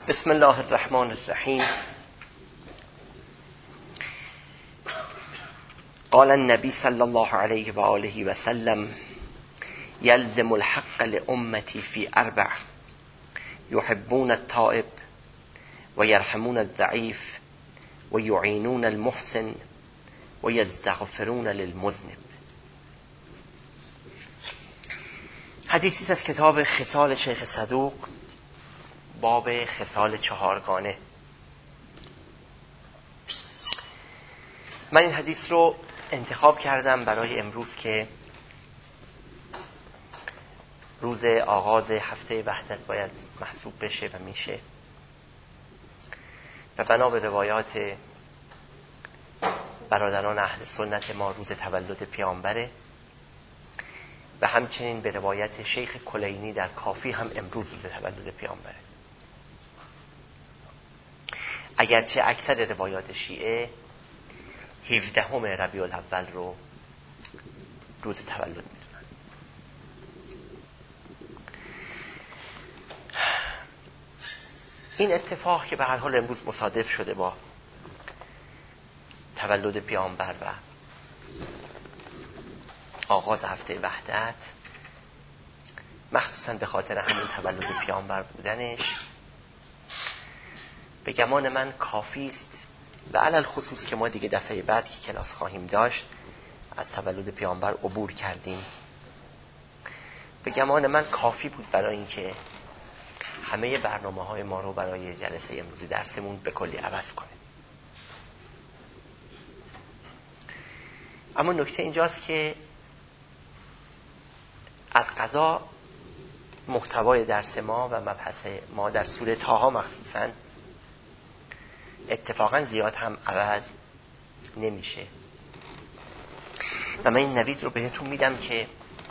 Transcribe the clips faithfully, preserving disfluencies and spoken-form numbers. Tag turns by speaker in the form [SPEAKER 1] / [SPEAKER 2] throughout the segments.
[SPEAKER 1] بسم الله الرحمن الرحیم. قال النبی صلی الله علیه و آله و سلم: یلزم الحق لأمتی فی اربع: یحبون التائب و یرحمون الضعیف و یعینون المحسن و یستغفرون للمذنب. حدیثی از کتاب خصال شیخ صدوق، باب خصال چهارگانه. من این حدیث رو انتخاب کردم برای امروز که روز آغاز هفته وحدت باید محسوب بشه و میشه، و بنا به روایات برادران اهل سنت ما روز تولد پیامبره، و همچنین به روایت شیخ کلینی در کافی هم امروز روز تولد پیامبره، اگرچه اکثر روایات شیعه هفدهم ربیع الاول رو روز تولد میدونن. این اتفاق که به هر حال امروز مصادف شده با تولد پیامبر و آغاز هفته وحدت، مخصوصا به خاطر همین تولد پیامبر بودنش، به گمان من کافی است، و علل خصوص که ما دیگه دفعه بعد که کلاس خواهیم داشت از تولد پیامبر عبور کردیم، به گمان من کافی بود برای اینکه همه برنامه‌های ما رو برای جلسه امروزی درسمون به کلی عوض کنه. اما نکته اینجاست که از قضا محتوای درس ما و مبحث ما در سوره طه مخصوصاً اتفاقا زیاد هم عوض نمیشه، و من این نوید رو بهتون میدم که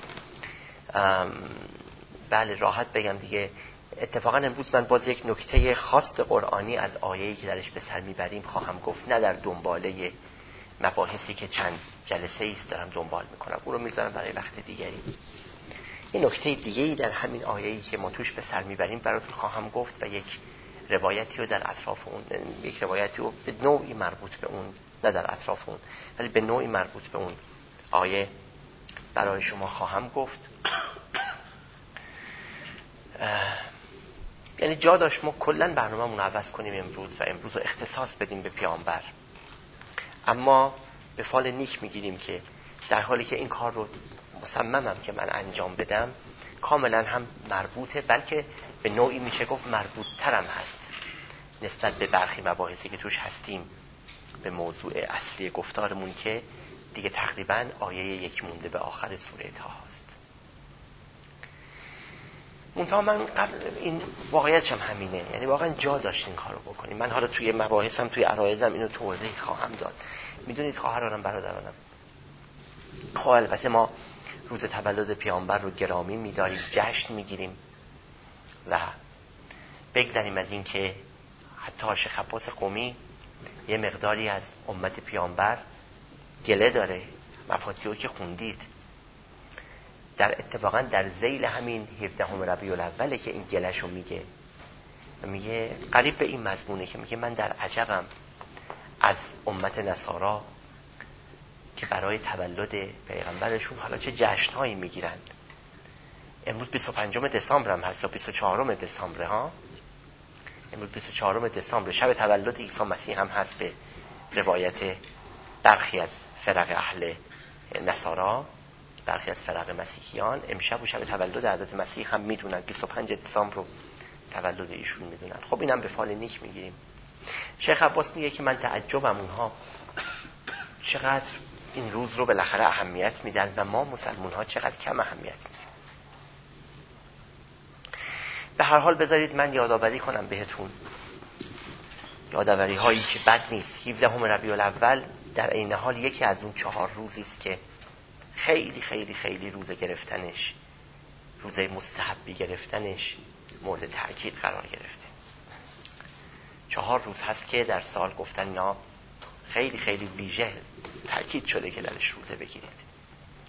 [SPEAKER 1] بله راحت بگم دیگه. اتفاقا امروز من باز یک نکته خاص قرآنی از آیه‌ای که درش به سر میبریم خواهم گفت، نه در دنباله مباحثی که چند جلسه ایست دارم دنبال میکنم، اون رو میذارم برای وقت دیگری. این نکته دیگه‌ای در همین آیه‌ای که ما توش به سر میبریم براتون خواهم گفت، و یک روایتی رو در اطراف اون، یک روایتی رو به نوعی مربوط به اون، نه در اطراف اون ولی به نوعی مربوط به اون آیه برای شما خواهم گفت. یعنی جا داشت ما کلن برنامه‌مون رو عوض کنیم امروز و امروز رو اختصاص بدیم به پیامبر، اما به فال نیک میگیریم که در حالی که این کار رو مصممم که من انجام بدم، کاملا هم مربوطه، بلکه به نوعی میشه گفت مربوط ترم هست نسبت به برخی مباحثی که توش هستیم به موضوع اصلی گفتارمون که دیگه تقریبا آیه یک مونده به آخر سوره طه است. منتها من قبل این واقعیتش هم همینه، یعنی واقعا جا داشت این کارو بکنیم. من حالا توی مباحثم توی عرایضم اینو توضیح خواهم داد. میدونید خواهرانم برادرانم، خب البته ما روز تولد پیامبر رو گرامی می‌داریم، جشن می‌گیریم، و بگذاریم از این که حتی شیخ عباس قمی یه مقداری از امت پیامبر گله داره. مفاتیحو که خوندید، در اتفاقا در ذیل همین هفدهم ربیع الاوله که این گلهشو میگه، میگه قریب به این مضمونه که میگه من در عجبم از امت نصارا که برای تولد پیغمبرشون حالا چه جشنهایی میگیرن. امروز بیست و پنجم دسامبر هم هست یا بیست و چهارم دسامبر ها، امروز بیست و چهارم دسامبر شب تولد عیسی مسیح هم هست به روایت برخی از فرق اهل نصارا، برخی از فرق مسیحیان امشب و شب تولد حضرت مسیح هم میدونن، بیست و پنجم دسامبر رو تولد ایشون میدونن. خب اینم به فال نیک میگیریم. شیخ عباس میگه که من تعجبم اونها چقدر این روز رو بالاخره اهمیت میدن و ما مسلمان ها چقدر کم اهمیت میدیم. به هر حال بذارید من یادآوری کنم بهتون، یادآوری هایی که بد نیست. هفدهم ربیع الاول در عین حال یکی از اون چهار روزی است که خیلی خیلی خیلی روزه گرفتنش، روزه مستحبی گرفتنش مورد تأکید قرار گرفته. چهار روز هست که در سال گفتن اینا خیلی خیلی ویژه تأکید شده که درش روزه بگیرید.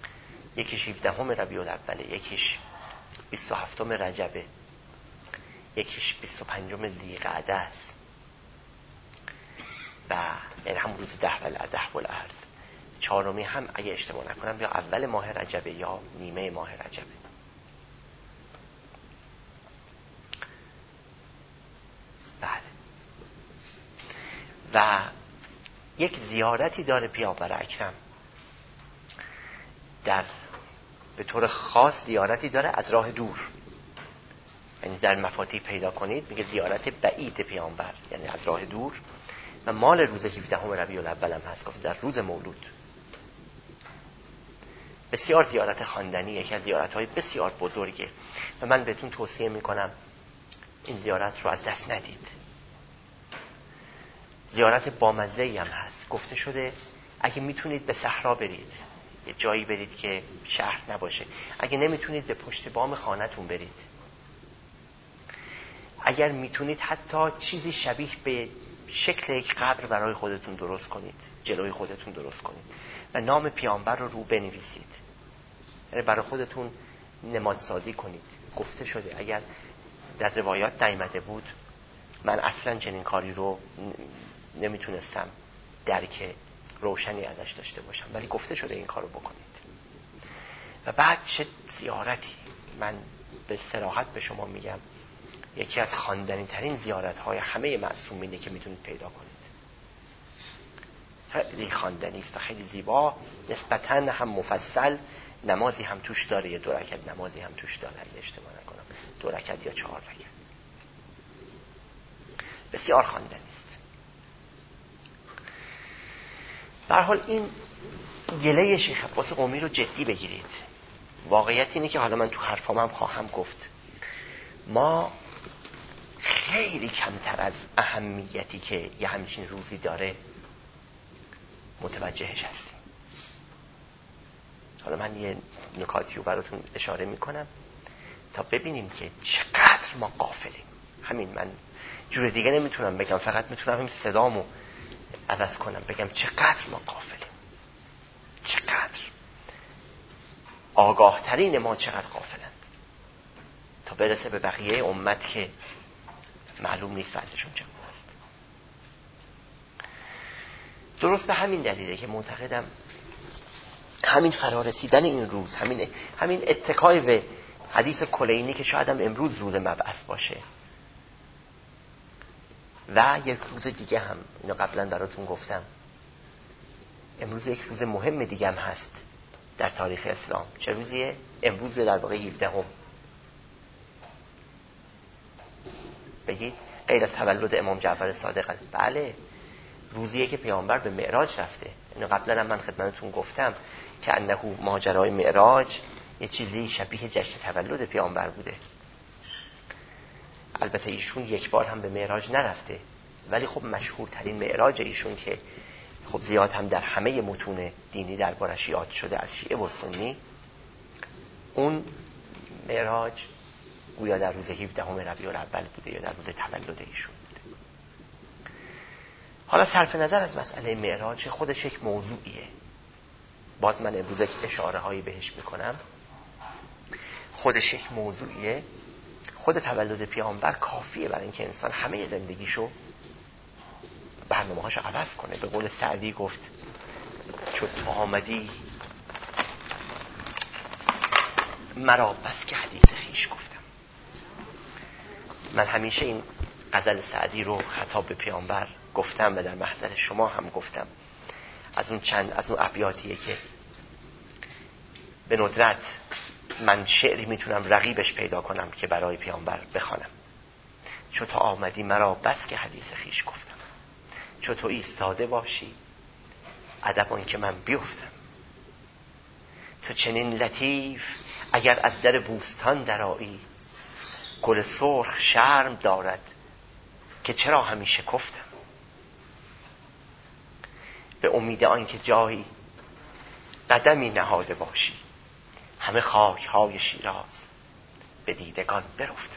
[SPEAKER 1] یکیش هفدهم ربیع الاول، یکیش بیست و هفتم رجبه، یکیش بیست و پنجم ذیقعده است و یعنی همون روز ده و ده و الارض. چهارمی هم اگه اشتباه نکنم یا اول ماه رجبه یا نیمه ماه رجبه. بله. و یک زیارتی داره پیامبر اکرم، در به طور خاص زیارتی داره از راه دور، یعنی در مفاتیح پیدا کنید میگه زیارت بعید پیامبر، یعنی از راه دور، و مال روز هفدهم ربیع الاول هم هست، گفت در روز مولود. بسیار زیارت خواندنی، یکی از زیارت‌های بسیار بزرگه و من بهتون توصیه میکنم این زیارت رو از دست ندید. زیارت بامزه‌ای هم هست. گفته شده اگه میتونید به صحرا برید، یه جایی برید که شهر نباشه، اگه نمیتونید به پشت بام خانه‌تون برید، اگر میتونید حتی چیزی شبیه به شکل یک قبر برای خودتون درست کنید، جلوی خودتون درست کنید و نام پیامبر رو رو بنویسید، یعنی برای خودتون نمادسازی کنید. گفته شده اگر در روایات نیامده بود، من اصلا چنین کاری رو نمیتونستم درک روشنی ازش داشته باشم، ولی گفته شده این کارو بکنید. و بعد چه زیارتی، من به صراحت به شما میگم یکی از خواندنی ترین زیارت های همه معصومینه که میتونید پیدا کنید. خیلی خواندنی است و خیلی زیبا، نسبتاً هم مفصل، نمازی هم توش داره، یه دو رکعت نمازی هم توش داره اگه اشتباه نکنم، دو رکعت یا چهار رکعت. بسیار خواندنی است. به هر حال این گله شیخ عباس قمی رو جدی بگیرید. واقعیت اینه که حالا من تو حرفام هم خواهم گفت، ما خیلی کمتر از اهمیتی که یه همچین روزی داره متوجهش هستیم. حالا من یه نکاتی رو براتون اشاره میکنم تا ببینیم که چقدر ما غافلیم. همین، من جور دیگه نمیتونم بگم، فقط میتونم همین صدامو عوض کنم بگم چقدر ما غافلیم، چقدر آگاه ترین ما چقدر غافلند، تا برسه به بقیه امت که معلوم نیست وضعشون چه است. درست به همین دلیله که معتقدم همین فرارسیدن این روز، همین همین اتکای به حدیث کلینی که شاید هم امروز روز مبعث باشه و یک روز دیگه هم، اینو قبلا براتون گفتم، امروز یک روز مهم دیگه هم هست در تاریخ اسلام. چه روزیه؟ امروز در واقع هفدهم. بگید غیر از تولد امام جعفر صادق. بله، روزیه که پیامبر به معراج رفته. اینو قبلا هم من خدمتتون گفتم که انه ماجرای معراج یه چیزی شبیه جشن تولد پیامبر بوده. البته ایشون یک بار هم به معراج نرفته، ولی خب مشهورترین معراج ایشون که خب زیاد هم در همه متون دینی دربارش یاد شده از شیعه و سنی، اون معراج گویا در روز هفدهم ربیع الاول بوده یا در روز تولد ایشون بوده. حالا صرف نظر از مسئله معراج خودش یک موضوعیه، باز من امروز یک اشاره هایی بهش میکنم، خودش یک موضوعیه. خود تولد پیامبر کافیه برای اینکه انسان همه زندگیشو، برنامه‌هاشو عوض کنه. به قول سعدی گفت چون تو آمدی مرا بس که حدیث خیش گفتم. من همیشه این غزل سعدی رو خطاب به پیامبر گفتم و در محضر شما هم گفتم. از اون چند از اون ابیاتیه که به ندرت من شعری میتونم رقیبش پیدا کنم که برای پیامبر بخوانم. چو تو آمدی مرا بس که حدیث خیش گفتم، چو تو ایستاده باشی ادب آن که من بیفتم. تو چنین لطیف اگر از در بوستان درآیی، گل سرخ شرم دارد که چرا همیشه کفتم. به امید آن که جایی قدمی نهاده باشی، همه خاک های شیراز به دیدگان برفتم.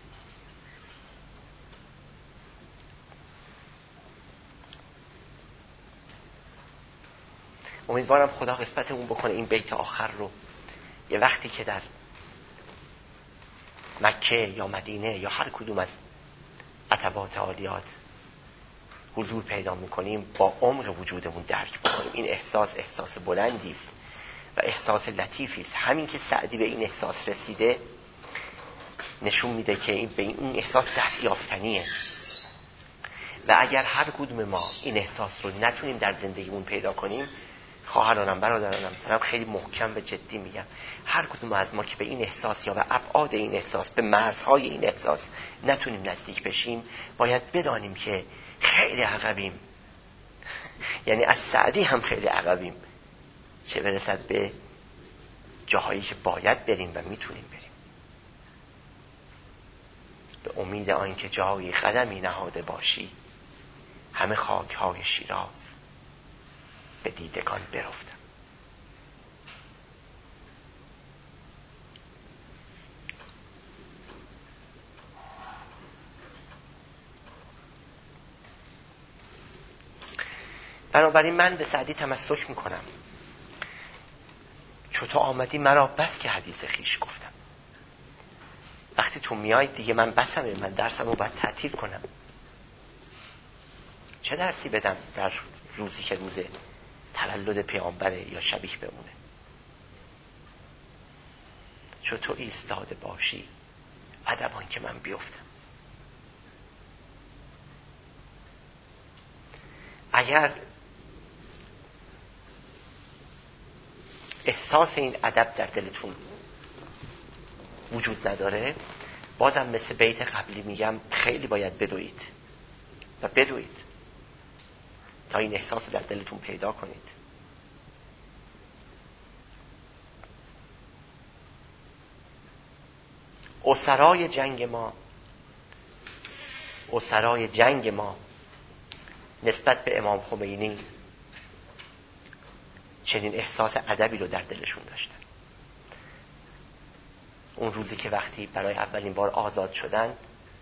[SPEAKER 1] امیدوارم خدا قسمت اون بکنه این بیت آخر رو یه وقتی که در مکه یا مدینه یا هر کدوم از عتبات عالیات حضور پیدا میکنیم با عمق وجودمون درک بکنیم. این احساس احساس بلندی است و احساس لطیفی است. همین که سعدی به این احساس رسیده نشون میده که این به این احساس دستیافتنیه و اگر هر کدوم ما این احساس رو نتونیم در زندگیمون پیدا کنیم، خواهرانم برادرانم دارم خیلی محکم و جدی میگم، هر کدوم از ما که به این احساس یا به ابعاد این احساس، به مرزهای این احساس نتونیم نزدیک بشیم، باید بدانیم که خیلی عقبیم. یعنی از سعدی هم خیلی عقبیم، چه برسد به جاهایی که باید بریم و میتونیم بریم. به امید آن که جایی قدمی نهاده باشی، همه خاک های شیراز به دیدگان برفتم. بنابراین من به سعدی تمسک میکنم. چون تو آمدی مرا بس که حدیث خیش گفتم. وقتی تو میای دیگه من بسمه، من درسم رو باید تعطیل کنم. چه درسی بدم در روزی که روز تولد پیامبره یا شبیه بمونه؟ چون تو ایستاده باشی ادبان که من بیفتم. اگر احساس این ادب در دلتون وجود نداره، بازم مثل بیت قبلی میگم خیلی باید بدوید و بدوید تا این احساس رو در دلتون پیدا کنید. اسرای جنگ ما اسرای جنگ ما نسبت به امام خمینی چنین احساس ادبی رو در دلشون داشتن. اون روزی که وقتی برای اولین بار آزاد شدن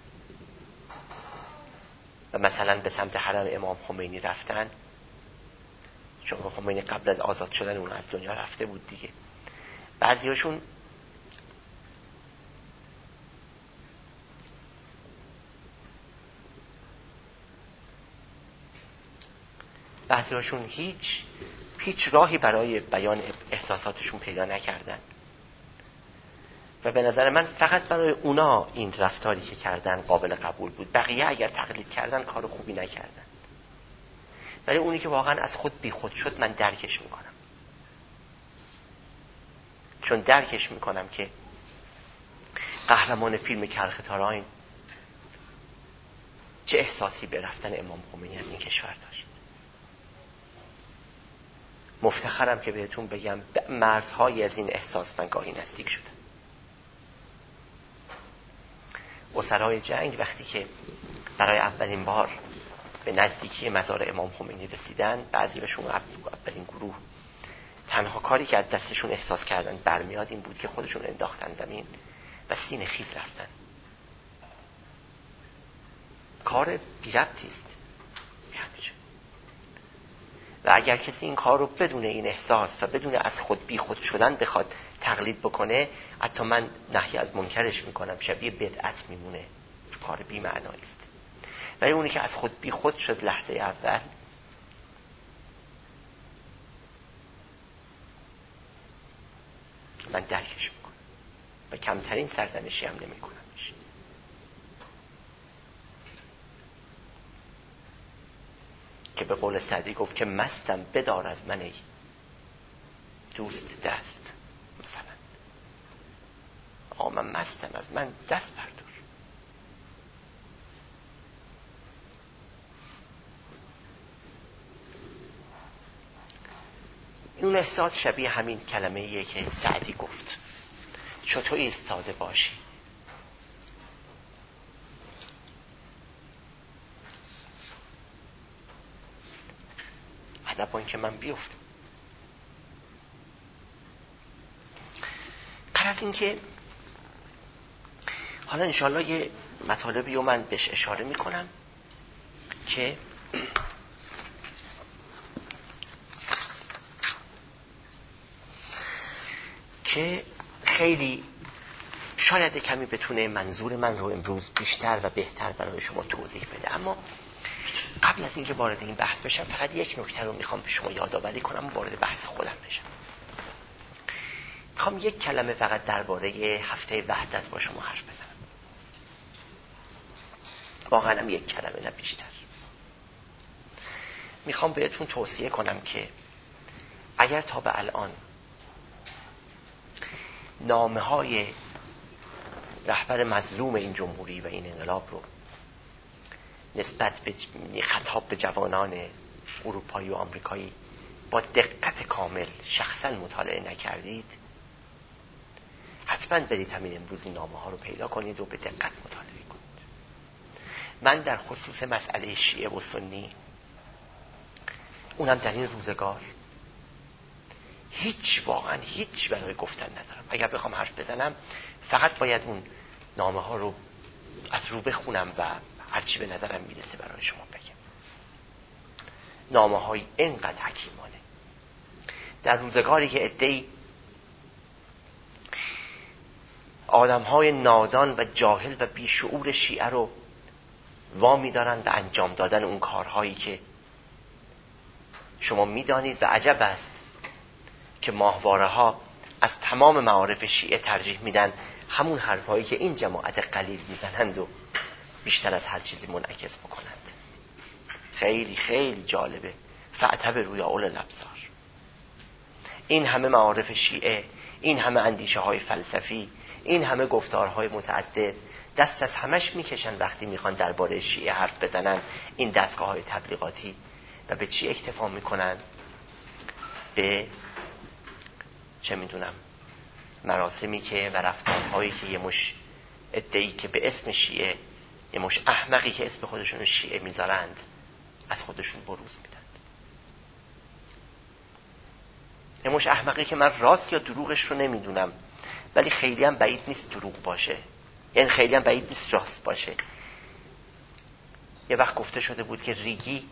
[SPEAKER 1] و مثلا به سمت حرم امام خمینی رفتن، چون امام خمینی قبل از آزاد شدن اون از دنیا رفته بود دیگه، بعضیاشون بعضیاشون هیچ هیچ راهی برای بیان احساساتشون پیدا نکردن و به نظر من فقط برای اونا این رفتاری که کردن قابل قبول بود. بقیه اگر تقلید کردن کار خوبی نکردن. ولی اونی که واقعا از خود بی خود شد من درکش میکنم، چون درکش میکنم که قهرمان فیلم کرخ تاراین چه احساسی به رفتن امام خمینی از این کشور داشت. مفتخرم که بهتون بگم به مرزهای از این احساس من گاهی نزدیک شدم. اسرای جنگ وقتی که برای اولین بار به نزدیکی مزار امام خمینی رسیدن، بعضیشون اولین گروه تنها کاری که از دستشون احساس کردن برمیاد این بود که خودشون انداختن زمین و سینه خیز رفتن. کار بی ربطی است. و اگر کسی این کار رو بدون این احساس و بدون از خود بی خود شدن بخواد تقلید بکنه، حتی من نهی از منکرش میکنم، شبیه بدعت میمونه، کار بی معنایی است. ولی اونی که از خود بی خود شد لحظه اول، من درکش میکنم و کمترین سرزنشی هم نمیکنم. که به قول سعدی گفت که مستم بدار از من ای دوست دست. مثلا آقا من مستم، از من دست بردار. این احساس شبیه همین کلمه ایه که سعدی گفت، چون تو ایستاده باشی. ادبان که من بیفتم. قرار از این که حالا انشاءالله یه مطالبی رو من بهش اشاره میکنم که که خیلی شاید کمی بتونه منظور من رو امروز بیشتر و بهتر برای شما توضیح بده. اما قبل از اینکه وارد این بحث بشم فقط یک نکته رو میخوام به شما یادآوری کنم و وارد بحث خودم بشم. میخوام یک کلمه فقط درباره هفته وحدت با شما حرف بزنم. واقعا هم یک کلمه نه بیشتر. میخوام بهتون توصیه کنم که اگر تا به الان نامه های رهبر مظلوم این جمهوری و این انقلاب رو نسبت به خطاب به جوانان اروپایی و آمریکایی با دقت کامل شخصا مطالعه نکردید، حتما برید همین امروز این نامه ها رو پیدا کنید و به دقت مطالعه کنید. من در خصوص مسئله شیعه و سنی، اونم در این روزگار، هیچ واقعا هیچ برای گفتن ندارم. اگر بخوام حرف بزنم فقط باید اون نامه ها رو از رو بخونم و هرچی به نظرم میرسه برای شما بگم. نامه های اینقدر حکیمانه در روزگاری که عده‌ای آدم های نادان و جاهل و بیشعور شیعه رو وامی دارن به انجام دادن اون کارهایی که شما میدانید و عجب است که ماهواره ها از تمام معارف شیعه ترجیح میدن همون حرفایی که این جماعت قلیل میزنند و بیشتر از هر چیزی منعکس بکنند. خیلی خیلی جالبه. فاعتبروا یا اولي الابصار. این همه معارف شیعه، این همه اندیشه های فلسفی، این همه گفتارهای متعدد، دست از همش میکشن وقتی میخوان درباره شیعه حرف بزنن این دستگاه های تبلیغاتی. و به چی اکتفا میکنن؟ به چه میدونم مراسمی که و رفتارهایی که یه مش ادعی که به اسم شیعه، یه مش احمقی که اسم خودشون شیعه میذارند از خودشون بروز میدن. یه مش احمقی که من راست یا دروغش رو نمیدونم، ولی خیلی هم بعید نیست دروغ باشه، یعنی خیلی هم بعید نیست راست باشه. یه وقت گفته شده بود که ریگی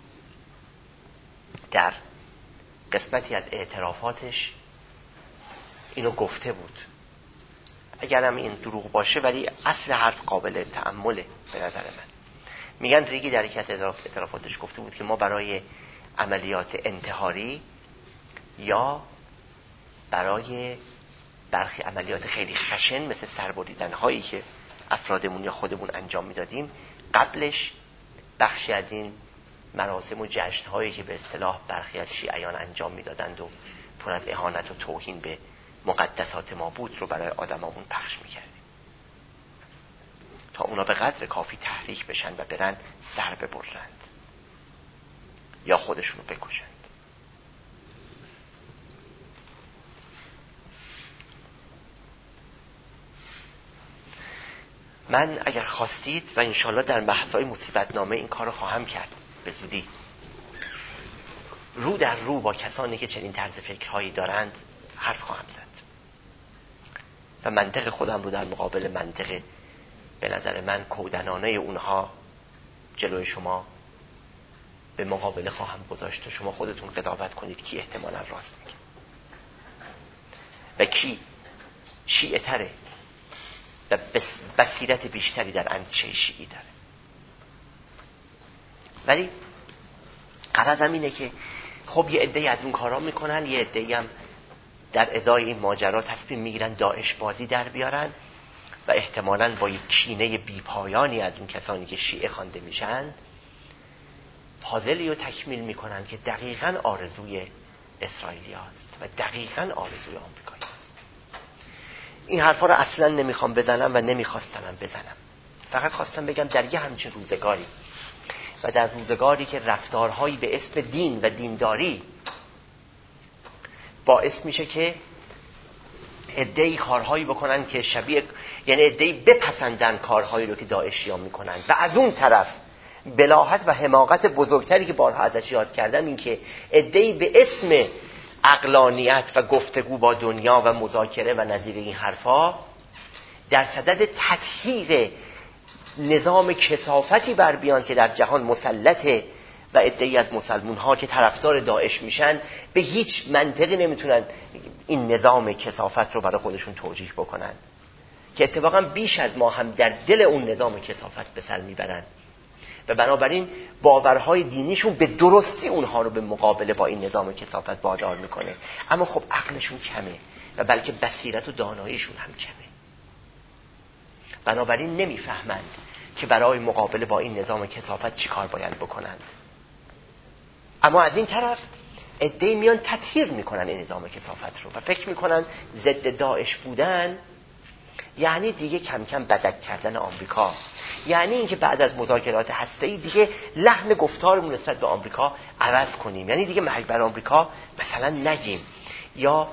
[SPEAKER 1] در قسمتی از اعترافاتش اینو گفته بود. اگرم این دروغ باشه ولی اصل حرف قابل تأمله به نظر من. میگن ریگی در یکی از اعترافاتش گفته بود که ما برای عملیات انتحاری یا برای برخی عملیات خیلی خشن مثل سربریدن هایی که افرادمون یا خودمون انجام میدادیم، قبلش بخشی از این مراسم و جشن هایی که به اصطلاح برخی از شیعیان انجام میدادند و پر از اهانت و توهین به مقدسات ما بود رو برای آدمامون پخش میکردیم تا اونا به قدر کافی تحریک بشن و برن سر ببرند یا خودشونو بکشند. من اگر خواستید و انشالله در بحث‌های مصیبت نامه این کار رو خواهم کرد به زودی، رو در رو با کسانی که چنین طرز فکرهایی دارند حرف خواهم زد و منطق خودم رو در مقابل منطق به نظر من کودنانه اونها جلوی شما به مقابله خواهم گذاشت و شما خودتون قضاوت کنید کی احتمالاً راست میگه و کی شیعه تره و بصیرت بیشتری در اندیشه شیعی داره. ولی غرضم اینه که خب یه عده‌ای از اون کارا میکنن، یه عده‌ای هم در ازای این ماجرا تصمیم میگیرن داعش بازی در بیارن و احتمالاً با یک کینه بیپایانی از اون کسانی که شیعه خوانده میشن پازلی رو تکمیل میکنن که دقیقاً آرزوی اسرائیلی هست و دقیقاً آرزوی آمریکایی هست. این حرفا رو اصلا نمیخوام بزنم و نمیخواستم بزنم، فقط خواستم بگم در یه همچین روزگاری و در روزگاری که رفتارهایی به اسم دین و دینداری باعث میشه که عده‌ای کارهایی بکنن که شبیه، یعنی عده‌ای بپسندن کارهایی رو که داعشیان میکنن و از اون طرف بلاهت و حماقت بزرگتری که بارها ازش یاد کردم این که عده‌ای به اسم عقلانیت و گفتگو با دنیا و مذاکره و نظیر این حرفا در صدد تطهیر نظام کثافتی بر بیان که در جهان مسلطه و عده‌ای از مسلمون ها که طرفدار داعش میشن به هیچ منطقی نمیتونن این نظام کثافت رو برای خودشون توجیه بکنن. که اتفاقا بیش از ما هم در دل اون نظام کثافت به سر میبرن و بنابراین باورهای دینیشون به درستی اونها رو به مقابله با این نظام کثافت وادار میکنه، اما خب عقلشون کمه و بلکه بصیرت و داناییشون هم کمه، بنابراین نمیفهمند که برای مقابله با این نظام کثافت چی کار باید بکنند. اما از این طرف عده‌ای میان تطهیر میکنن این نظام کثافت رو و فکر میکنن ضد داعش بودن یعنی دیگه کم کم بزک کردن آمریکا، یعنی اینکه بعد از مذاکرات هسته‌ای دیگه لحن گفتارمون نسبت به آمریکا عوض کنیم، یعنی دیگه مرگ بر آمریکا مثلا نگیم، یا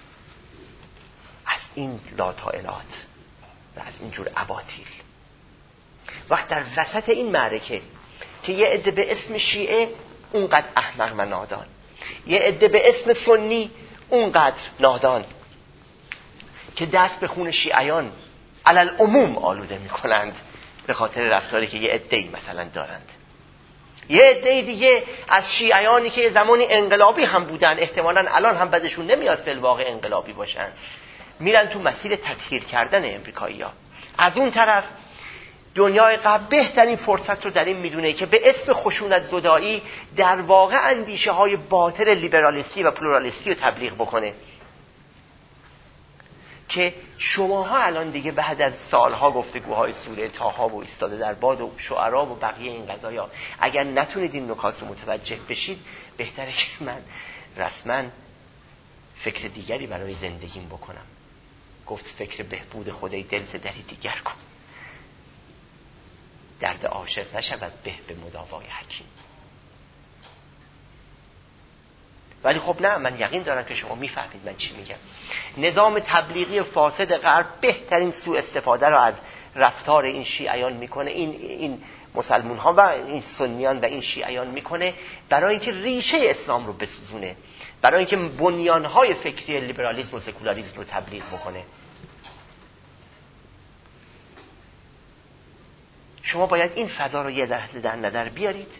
[SPEAKER 1] از این لاطائلات و از این جور اباطیل. وقت در وسط این معرکه که یه عده به اسم شیعه اونقدر احمق و نادان، یه عده به اسم سنی اونقدر نادان که دست به خون شیعیان علل عموم آلوده میکنند به خاطر رفتاری که یه عده‌ای مثلا دارند، یه عده دیگه از شیعیانی که زمانی انقلابی هم بودن احتمالاً الان هم بدشون نمیاد فی الواقع انقلابی باشن، میرن تو مسیر تطهیر کردن امریکایی‌ها. از اون طرف دنیای غرب بهترین فرصت رو در این میدونه که به اسم خشونت زدایی در واقع اندیشه های باطل لیبرالیستی و پلورالیستی رو تبلیغ بکنه که شماها الان دیگه بعد از سالها گفتگوهای سوره طه و ایستاده در باد و شعرا و بقیه این قضایا اگر نتونید این نکات رو متوجه بشید، بهتره که من رسما فکر دیگری برای زندگیم بکنم. گفت فکر بهبود خدای دل ز دری دیگر کن، درد عاشق نشود به به مداوای حکیم. ولی خب نه، من یقین دارم که شما میفهمید من چی میگم. نظام تبلیغی فاسد غرب بهترین سوء استفاده رو از رفتار این شیعیان میکنه، این این مسلمان ها و این سنیان و این شیعیان میکنه برای اینکه ریشه اسلام رو بسوزونه، برای اینکه بنیانهای فکری لیبرالیسم و سکولاریسم رو تبلیغ بکنه. شما باید این فضا رو یه لحظه در نظر بیارید.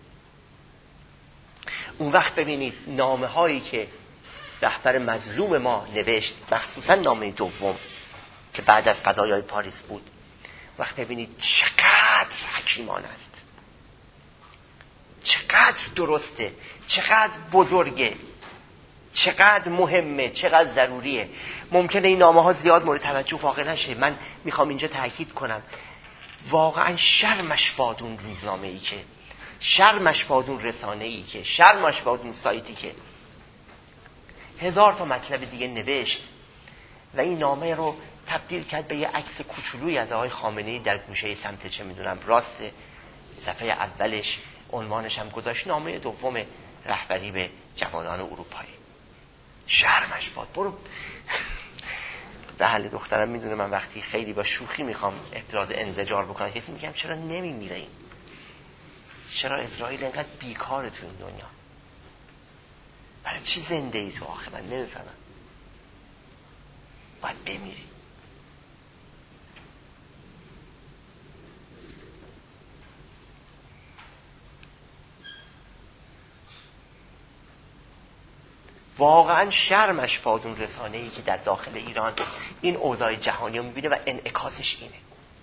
[SPEAKER 1] اون وقت ببینید نامه هایی که رهبر مظلوم ما نوشت، مخصوصا نامه دوم که بعد از قضایای پاریس بود، وقت ببینید چقدر حکیمانه است، چقدر درسته، چقدر بزرگه، چقدر مهمه، چقدر ضروریه. ممکنه این نامه ها زیاد مورد توجه واقع نشه. من میخوام اینجا تاکید کنم واقعا شرمش باد اون روزنامه ای که، شرمش باد اون رسانه ای که، شرمش باد اون سایتی که هزار تا مطلب دیگه نوشت و این نامه رو تبدیل کرد به یه عکس کوچولویی از آقای خامنه‌ای در گوشه سمت چه میدونم راست صفحه اولش، عنوانش هم گذاشت نامه دوم رهبری به جوانان اروپایی. شرمش باد. برو بله دخترم میدونه من وقتی خیلی با شوخی میخوام ابراز انزجار بکنم کسی میگم چرا نمیمیره این، چرا اسرائیل اینقدر بیکاره تو این دنیا، برای چی زنده ای تو؟ آخه من نمیفهمم. باید بمیری. واقعا شرمش باد اون رسانه‌ای که در داخل ایران این اوضاع جهانی رو میبینه و انعکاسش اینه.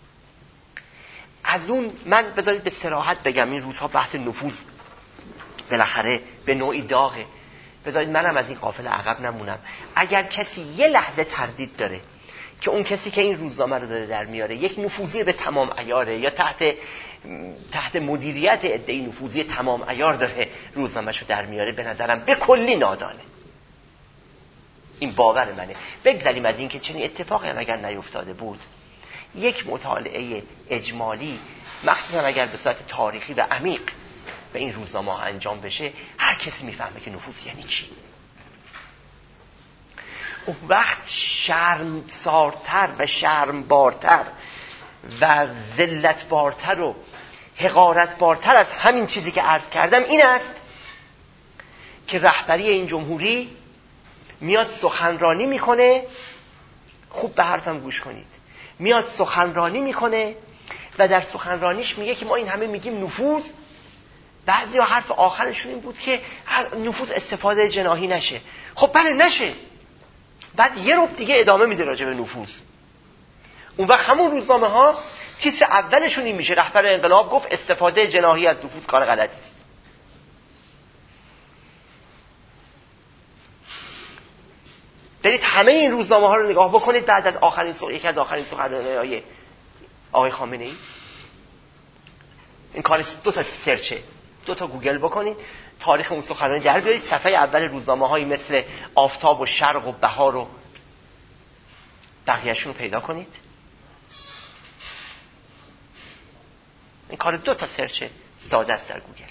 [SPEAKER 1] از اون من بذارید به صراحت بگم این روزها بحث نفوذ بالاخره به نوعی داغه. بذارید منم از این قافله عقب نمونم. اگر کسی یه لحظه تردید داره که اون کسی که این روزنامه رو داره در میاره یک نفوذی به تمام عیاره یا تحت تحت مدیریت عده‌ای نفوذی تمام عیار داره روزنامه‌شو در میاره، به نظرم به کلی نادانه. این باور منه. بگذاریم از این که چنین اتفاقی هم اگر نیفتاده بود، یک مطالعه اجمالی مخصوصا اگر به صورت تاریخی و عمیق به این روزنامه ها انجام بشه، هر کسی میفهمه که نفوذ یعنی چی. اون وقت شرمسارتر و شرمبارتر و ذلتبارتر و حقارتبارتر از همین چیزی که عرض کردم این است که رهبری این جمهوری میاد سخنرانی میکنه. خوب به حرفم گوش کنید. میاد سخنرانی میکنه و در سخنرانیش میگه که ما این همه میگیم نفوذ، بعضی ها حرف آخرشون این بود که نفوذ استفاده جناحی نشه. خب بله نشه. بعد یه ربع دیگه ادامه میده راجع به نفوذ. اون وقت همون روزنامه ها تیتر اولشون این میشه رهبر انقلاب گفت استفاده جناحی از نفوذ کار غلطی است. برید همه این روزنامه ها رو نگاه بکنید بعد از آخرین سخن یکی از آخرین سخنرانی‌های آقای خامنه ای. این کار دو تا سرچه، دو تا گوگل بکنید، تاریخ اون سخنرانی در بیارید، صفحه اول روزنامه‌هایی مثل آفتاب و شرق و بهار و بقیه‌شون رو پیدا کنید. این کار دو تا سرچه ساده است در گوگل.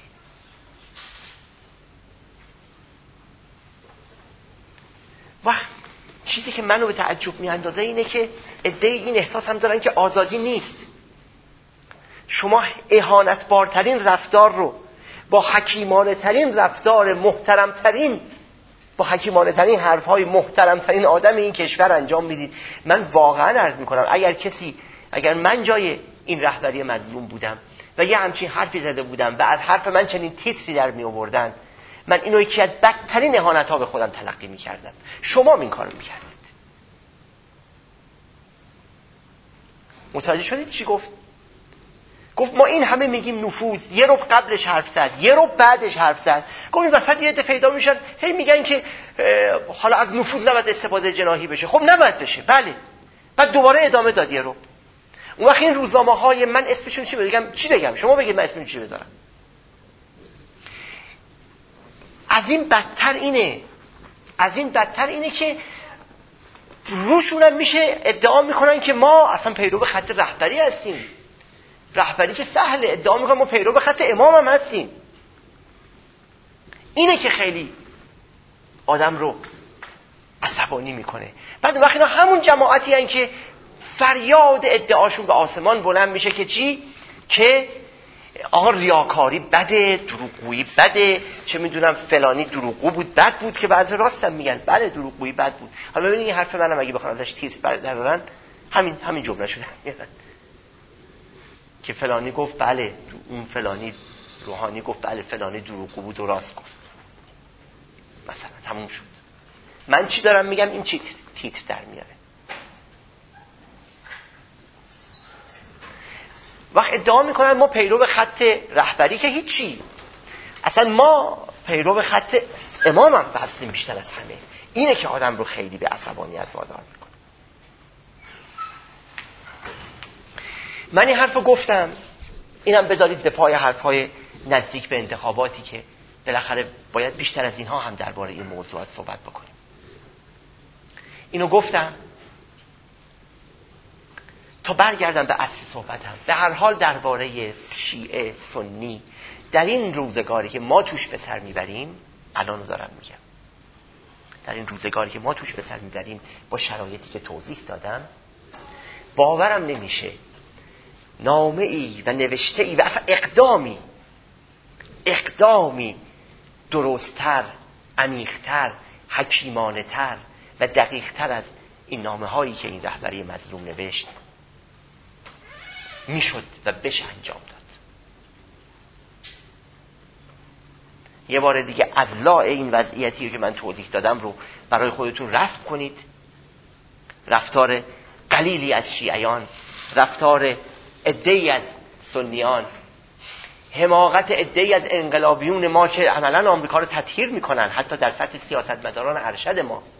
[SPEAKER 1] وقت چیزی که منو به تعجب میاندازه اینه که عده‌ای این احساس هم دارن که آزادی نیست. شما اهانتبارترین رفتار رو با حکیمانه ترین رفتار محترم ترین با حکیمانه ترین حرفهای محترم ترین آدم این کشور انجام میدید. من واقعا عرض میکنم اگر کسی اگر من جای این رهبری مظلوم بودم و یه همچین حرفی زده بودم و از حرف من چنین تیتری در می آوردن، من اینو یکی از بدترین اهانت‌ها به خودم تلقی میکردم. شما این کارو میکردید. متوجه شدید چی گفت؟ گفت ما این همه میگیم نفوذ، یه رو قبلش حرف زد، یه رو بعدش حرف زد. گفت این وسط یه عده پیدا میشن هی میگن که حالا از نفوذ نباید استفاده جناحی بشه. خب نباید بشه، بله. بعد دوباره ادامه داد یه رو. اون وقت این روزنامه‌های من اسمشون چی بگم؟ چی بگم؟ شما بگید من اسمشون چی بذارم. از این بدتر اینه از این بدتر اینه که روشونم میشه ادعا میکنن که ما اصلا پیرو خط رهبری هستیم. رهبری که سهله، ادعا میکنن ما پیرو خط امام هم هستیم. اینه که خیلی آدم رو عصبانی میکنه. بعد وقتی اینا همون جماعتی هن که فریاد ادعاشون به آسمان بلند میشه که چی؟ که آقا ریاکاری بده، دروغگویی بده، چه میدونم فلانی دروغگو بود بد بود، که بعد راستم میگن بله دروغگویی بد بود. حالا ببینید این حرف منم اگه بخوام ازش تیتر بردارن همین همین جمله شده میارن که فلانی گفت بله، اون فلانی روحانی گفت بله فلانی دروغگو بود و راست گفت. مثلا تموم شد. من چی دارم میگم؟ این چی تیتر در میاره. وقت ادعا میکنن ما پیرو خط رهبری، که هیچی. اصلا ما پیرو خط امام هم هستیم بیشتر از همه. اینه که آدم رو خیلی به عصبانیت وادار میکنه. من این حرف رو گفتم، اینم بذارید دفاع حرفهای نزدیک به انتخاباتی که بالاخره باید بیشتر از اینها هم درباره این موضوعات صحبت بکنیم. اینو گفتم تا برگردم به اصل صحبتم. به هر حال درباره شیعه سنی در این روزگاری که ما توش به سر میبریم، الان رو دارم میگم، در این روزگاری که ما توش به سر میبریم با شرایطی که توضیح دادم، باورم نمیشه نامه ای و نوشته ای و اصلا اقدامی اقدامی درستتر، عمیق‌تر، حکیمانه‌تر و دقیق‌تر از این نامه هایی که این رهبری مظلوم نوشت میشد و بشه انجام داد. یه بار دیگه اضلاع این وضعیتی رو که من توضیح دادم رو برای خودتون رسم کنید. رفتار قلیلی از شیعیان، رفتار عده‌ای از سنیان، حماقت عده‌ای از انقلابیون ما که عملاً آمریکا رو تطهیر میکنن، حتی در سطح سیاستمداران ارشد ما،